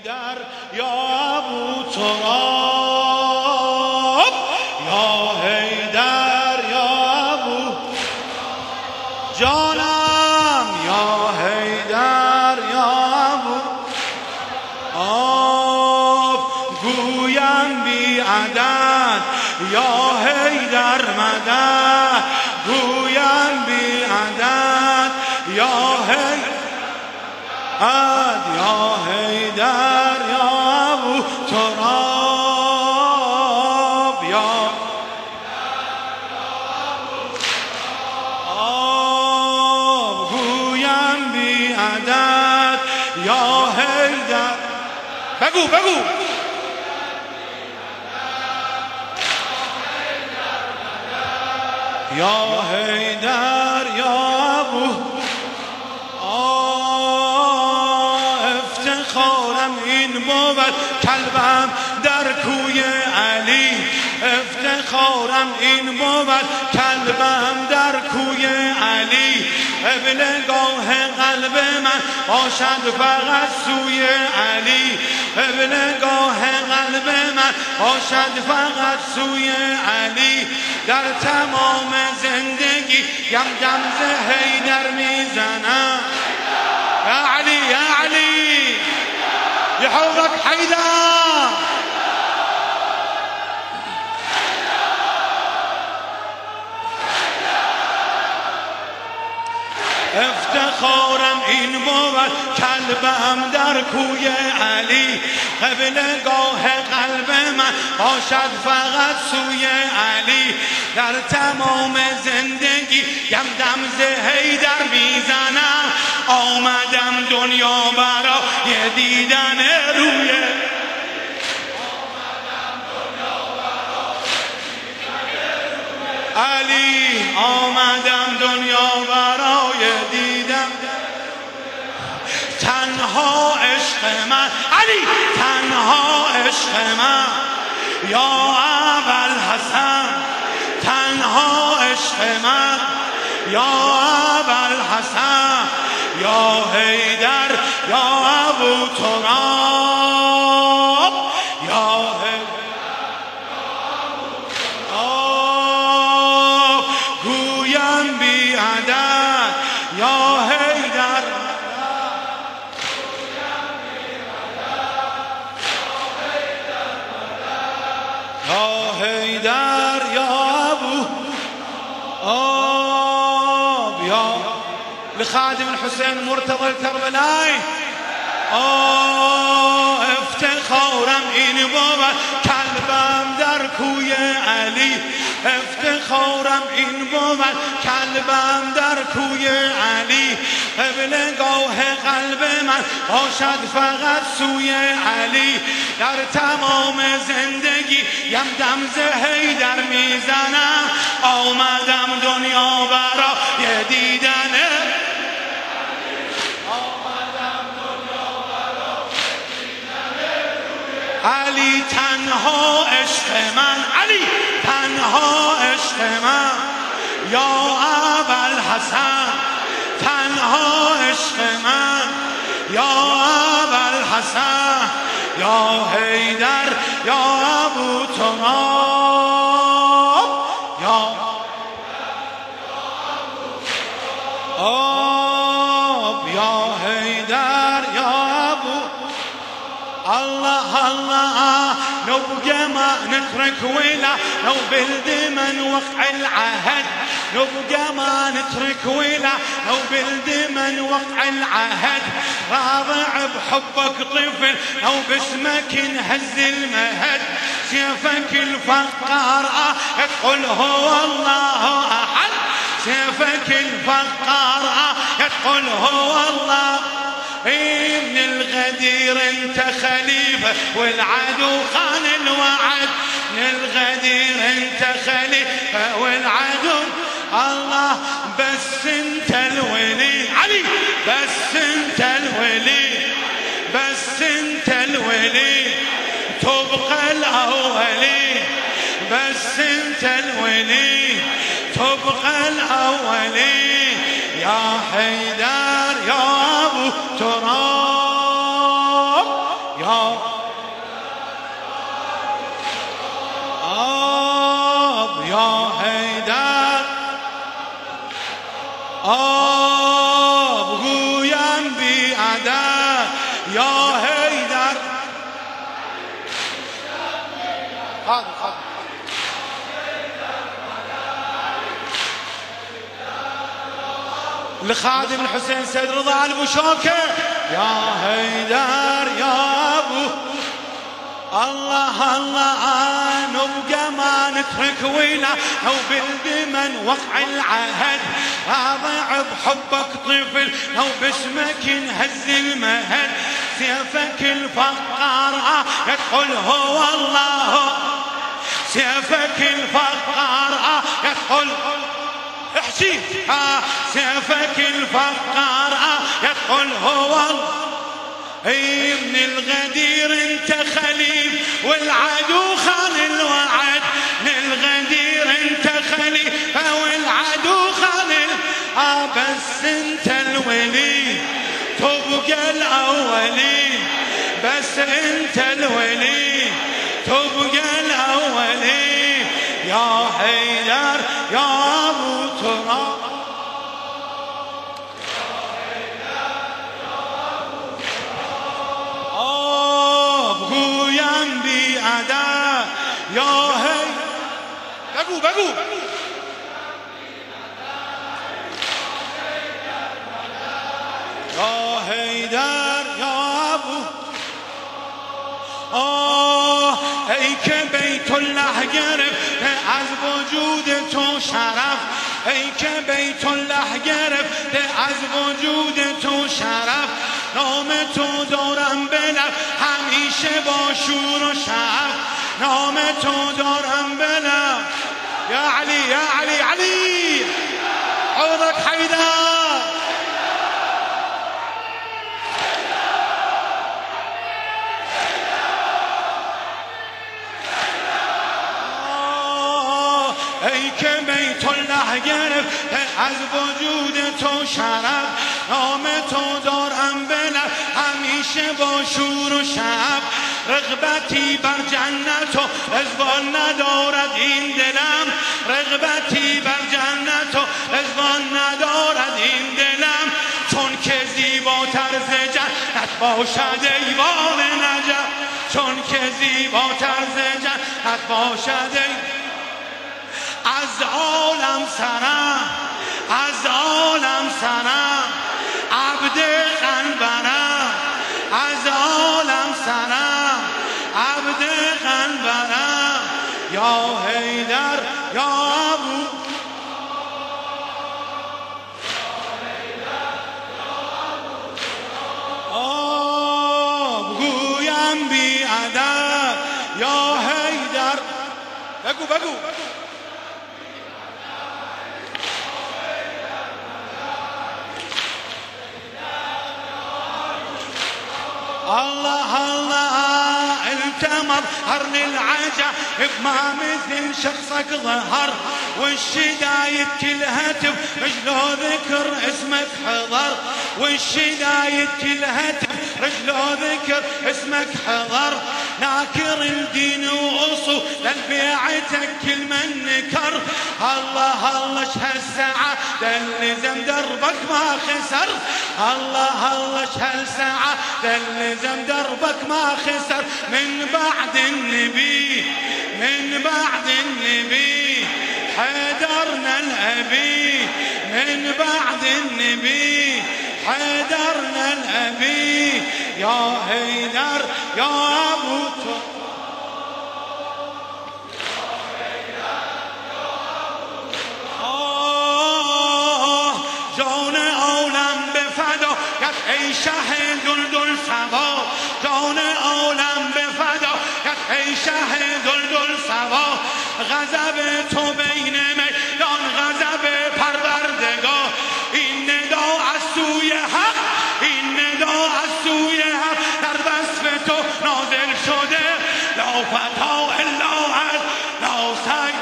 حیدر یا ابو تراب، یا حیدر یا ابو جانم، یا حیدر یا ابو آب گویم بی عدد، یا حیدر مدد، گویم بی عدد یا حیدر، یا حیدر یا ابو تراب، یا آب گویم بی عدد یا حیدر. بگو بگو یا حیدر یا ابو افتخارم این بود کلبم در کوی علی، افتخارم این بود کلبم در کوی علی، ابنگاه قلب من باشد فقط سوی علی، ابنگاه قلب من باشد فقط سوی علی، در تمام زندگی یم دمز حیدر میزنم. یا علی یا علی یحرک حیدر. افتخارم این بود کلبم در کوی علی، قبلگاه قلب من باشد فقط سوی علی، در تمام زندگی یم دمز حیدر میزنم، آمدم دنیا برای دیدن روی علی، آمدم دنیا برای دیدن تنها عشق من علی، تنها عشق من یا ابوالحسن، تنها عشق من یا ابوالحسن، یا حیدر یا ابو تراب، یا حیدر گویم بی عدد یا حیدر، یا حیدر یا ابو آب، یا لخادم الحسين مرتضى الكربلائي. افتخارم این بود کلبم در کوی علی، افتخارم این بود کلبم در کوی علی، ابنگاه قلب من باشد فقط سوی علی، در تمام زندگی یم دمز حیدر میزنم، آمدم دنیا برای دیدن علی، تنها عشق من علی، تنها عشق من یا ابوالحسن، تنها عشق من یا ابوالحسن، یا حیدر یا ابو تراب، یا آب، یا حیدر یا ابو الله الله. نبقى ما نترك ولا لو بالدمن وقع العهد، نبقى ما نترك ولا لو بالدمن وقع العهد، راضع بحبك طفل لو باسمك انهز المهد، سيفك الفقار يقول هو الله احد، سيفك الفقار يقول هو الله، من الغدير انت خليفة والعدو خان الوعد، من الغدير انت خليفة والعدو الله، بس انت الولي علي، بس انت الولي، بس انت الولي تبقى الاولي، بس انت الولي تبقى الاولي، يا حيدر يا ابو تراب، يا حيدر بگویم بی عدد یا حیدر. لخادم الحسين سيد رضا البوشوكة يا حيدر يا ابو الله الله نبقى ما نترك وينا او بالدمن وقع العهد اضيع بحبك طفل او باسمك نهز المهد سيفك الفقار يدخل هو الله سيفك الفقار يدخل احشي سيفك الفقار يدخل هو اي من الغدير انت خليل والعدو خان الوعد من الغدير انت خليل والعدو خان بس انت الولي تبقى الاولي بس انت الولي تبقى الاولي يا حيدر يا ابو تراب بگویم بی عدد یا حیدر بگو یا حیدر یا ابو ای که بیت الله گرفته از وجود تو شرف ای که بیت الله گرفته از وجود تو شرف نام تو دارم بلب همیشه با شور و شعف نام تو دارم بلب یا علی یا علی علی عوضك حیدر ای که بیت الله گرفت از وجود تو شرف نام تو دارم بلب همیشه با شور و شب رغبتی بر جنت و رضوان ندارد این دلم رغبتی بر جنت و رضوان ندارد این دلم چون که زیباتر ز جنت باشد ایوان نجف چون که زیباتر ز جنت باشد از عالم سرم از عالم سرم عبد قنبرم از عالم سرم عبد قنبرم یا حیدر یا ابو بگویم بی عدد یا حیدر بگو الله الله انت مظهر للعجائب ما مثل شخصك ظهر والشدايد كلها رجله ذكر اسمك حضر والشدايد كلها رجله ذكر اسمك حضر ناكر الدين واصول للبيعتك كل من نكر الله الله شهالساعة دلزم دربك ما خسر الله الله شهالساعة دلزم دربك ما خسر من بعد النبي من بعد النبي حيدرنا الأبي من بعد النبي حيدرنا الأبي يا حيدر يا أبو جان عالم بفدا کت ای شه دلدل سوا جان عالم بفدا کت ای شه دلدل سوا غضب تو بین میدان غضب پروردگار این ندا از سوی حق این ندا از سوی حق در وصف تو نازل شده لا فتا الا از لا سگ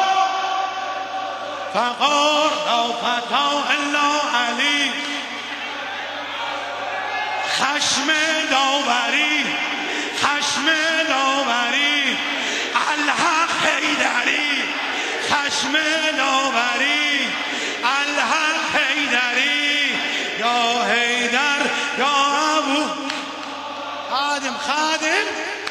فقار لا فتا الا علی خشم داوری خشم داوری الحق حیدری خشم داوری الحق حیدری یا حیدر یا ابو خادم خادم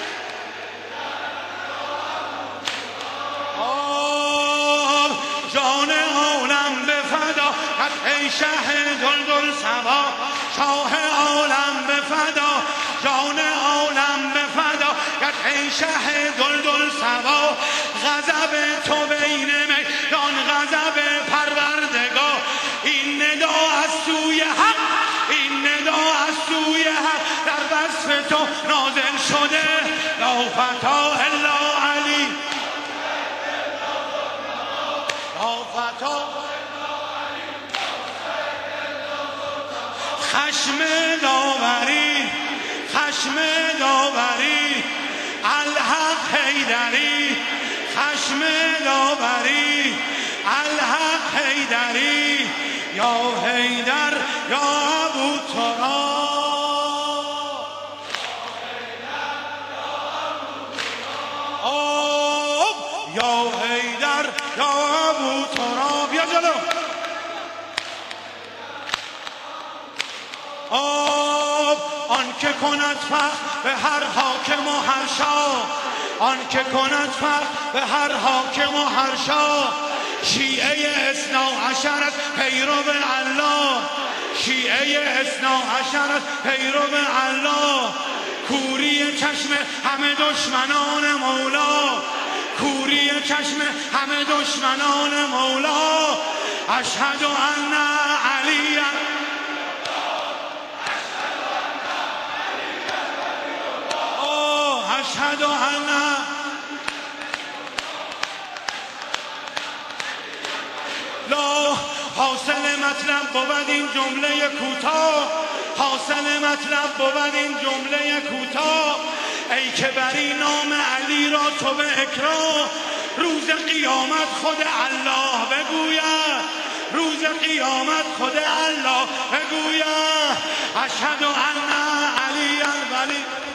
جان عالم به فدا ای شه دلدل سبا شاه عالم به فدا جان عالم به فدا ای شه دلدل سبا غضب تو بین میدان غضب پروردگار این ندا از سوی حق این ندا از سوی حق در وصف تو نازل شده لا فتا الا علی لا فتا خشم داوری خشم داوری الحق حیدری خشم داوری الحق حیدری یا حیدر یا ابو تراب یا حیدر یا ابو تراب یا جلو آن که کند فخر به هر حاکم و هر شاه آن که کند فخر به هر حاکم و هر شاه شیعه اثنا عشرت پیرو الله شیعه اثنا عشرت پیرو الله کوری چشم همه دشمنان مولا کوری چشم همه دشمنان مولا اشهد ان علی اشهد ان لا حاصل مطلب بود این جمله کوتاه حاصل مطلب بود این جمله کوتاه ای که بری نام علی را تو به اکراه روز قیامت خود الله بگوید روز قیامت خود الله بگوید اشهد ان علی الولی